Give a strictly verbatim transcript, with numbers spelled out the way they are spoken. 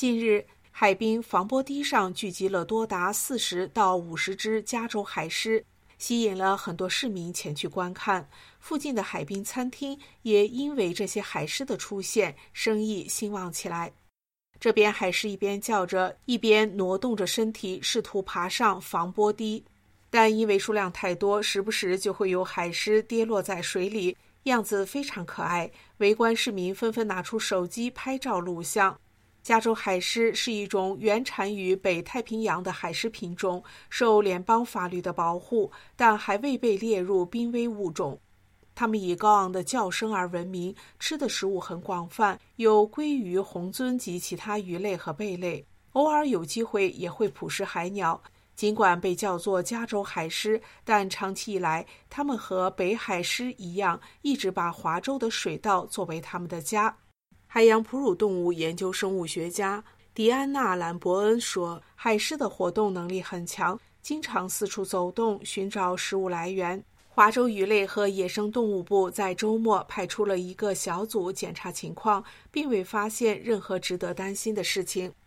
近日，海滨防波堤上聚集了多达四十到五十只加州海狮，吸引了很多市民前去观看。附近的海滨餐厅也因为这些海狮的出现，生意兴旺起来。这边海狮一边叫着，一边挪动着身体，试图爬上防波堤，但因为数量太多，时不时就会有海狮跌落在水里，样子非常可爱。围观市民纷纷拿出手机拍照录像。加州海狮是一种原产于北太平洋的海狮品种，受联邦法律的保护，但还未被列入濒危物种。它们以高昂的叫声而闻名，吃的食物很广泛，有鲑鱼、红鳟及其他鱼类和贝类，偶尔有机会也会捕食海鸟。尽管被叫做加州海狮，但长期以来，它们和北海狮一样，一直把华州的水稻作为它们的家。海洋哺乳动物研究生物学家迪安娜·兰伯恩说，海狮的活动能力很强，经常四处走动，寻找食物来源。华州鱼类和野生动物部在周末派出了一个小组检查情况，并未发现任何值得担心的事情。